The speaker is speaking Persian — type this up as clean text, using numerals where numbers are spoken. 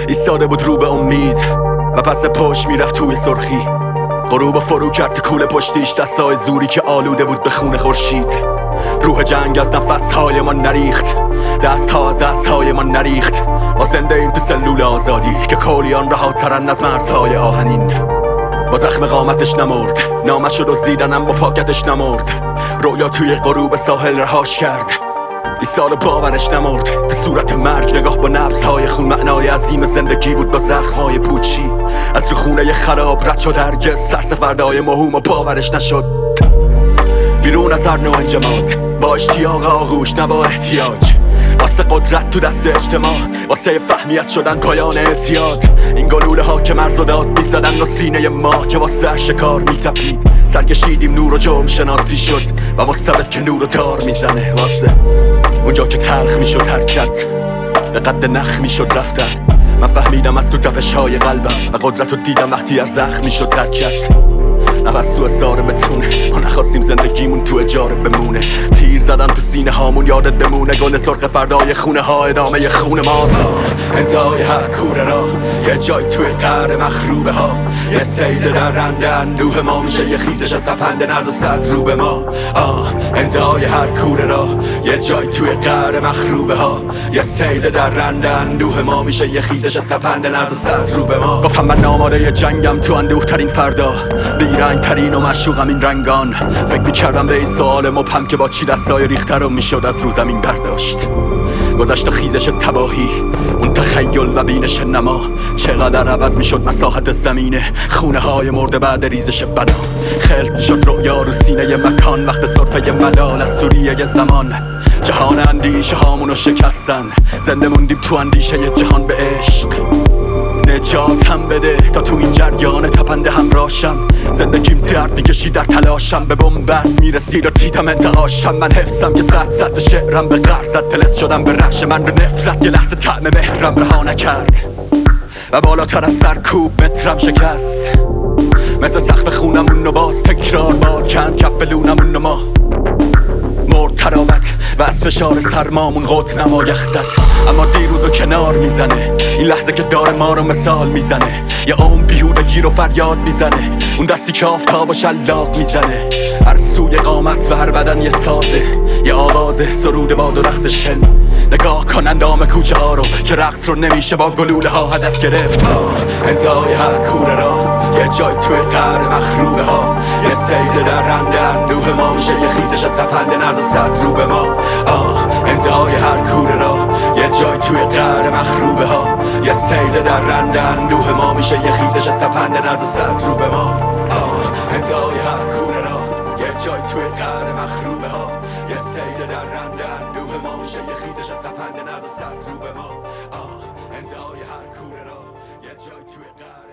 ایستاده بود رو به امید و پس پشت میرفت توی سرخی. غروب فرو کرد تو کوله پشتیش، دستای زوری که آلوده بود به خون خورشید. روح جنگ از نفسهای ما نریخت، دستها از دستهای ما نریخت. ما زنده ایم تو سلول آزادی که کولیان رهاترن از مرزهای آهنین. با زخم قامتش نمرد، نامش رو دزدیدن اما پاکتش نمرد. رویا توی غروب ساحل رهاش کرد، ایستاد باورش نمرد. به صورت مرگ نگاه با نبضهای خون، معنای عظیم زندگی بود با زخمهای پوچی. از رو خونه خراب رد شد، هرگز سرس فردای مهم و باورش نشد. بیرون از هر نوع انجماد، با اشتیاق آغوش نه با احتیاج. واسه قدرت تو دست اجتماع، واسه فهمیت شدن پایان اعتیاد. این گلوله ها که مرز و داد میزدن و سینه ما که واسه شکار میتپید. سرکشیدیم نور و جرم شناسی شد و مستبد که نور و دار میزنه. واسه اونجا که تلخ میشد حرکت، به قد نخ میشد رفتن. من فهمیدم از تو تپش های قلبم و قدرت رو دیدم وقتی از زخم میشد حرکت. نفس تو اصاره بتونه، ما نخواستیم زندگیمون تو اجاره بمونه. تیر زدم تو سینه هامون یادت بمونه، گل سرخ فردای خونه ها ادامه خون ماست. انتهای هر کوره را یه جای توی قعر مخروبه ها، یه سیل در رنده اندوه ما میشه، یه خیزش تپنده نز و صد رو به ما. انتهای هر کوره را یه جای توی قعر مخروبه ها، یه سیل در رنده اندوه ما میشه، یه خیزش تپنده نز و صد رو به ما. گفتم من آماده جنگم تو اندوه ترین فردا، بیرنگ ترین و مشوقم این رنگان. فکر میکردم به این سوال مبهم که با چی دستای ریخته رو میشد از رو زمین برداشت. گذشت و خیزش تباهی، اون تخیل و بینش نما. چقدر عوض میشد مساحت زمینه، خونه های مرده بعد ریزش بنا. خلق میشد رویا رو سینه مکان، وقت صرفه ملال از دوریه زمان. جهان اندیشه هامونو شکستن، زنده موندیم تو اندیشه جهان به عشق. نجاتم بده تا تو این جریان تپنده همراشم. زندگیم درد میکشی در تلاشم، به بنبست میرسید و دیدم انتهاشم. من حفظم که زد و شعرم به غر زد، تلس شدم به رخش من رو نفرت. یه لحظه طعم مهرم رها نکرد و بالاتر از سرکوب مترم شکست. مثل سقف خونمون رو باز تکرار باد کند کف لونمون رو ما. مرد تراوت و از فشار سرمامون قط نما یخ زد، اما دیروزو کنار میزنه. این لحظه که داره ما رو مثال میزنه، یه عمر بیهودگی رو فریاد میزنه. اون دستی که آفتاب و شلاق میزنه، هر سوی قامت و هر بدن یه سازه، یه آوازه سرود باد و رقص شن. نگاه کن اندام کوچه ها رو که رقص رو نمیشه با گلوله ها هدف گرفت. انتهای هر کوره را یه جای توی قعر مخروبه ها، یه سیل در رنده اندوه ما میشه، یه خیزش تپنده نز و صد رو به ما. انتهای هر کوره را یه جای توی قعر مخروبه ها، یه سیل در رنده اندوه ما میشه، یه خیزش تپنده نز و صد رو به ما. انتهای هر کوره را یه جای توی قعر مخروبه ها، یه سیل در رنده اندوه ما میشه، یه خیزش تپنده نز و صد رو به ما. انتهای هر کوره را یه جای توی قعر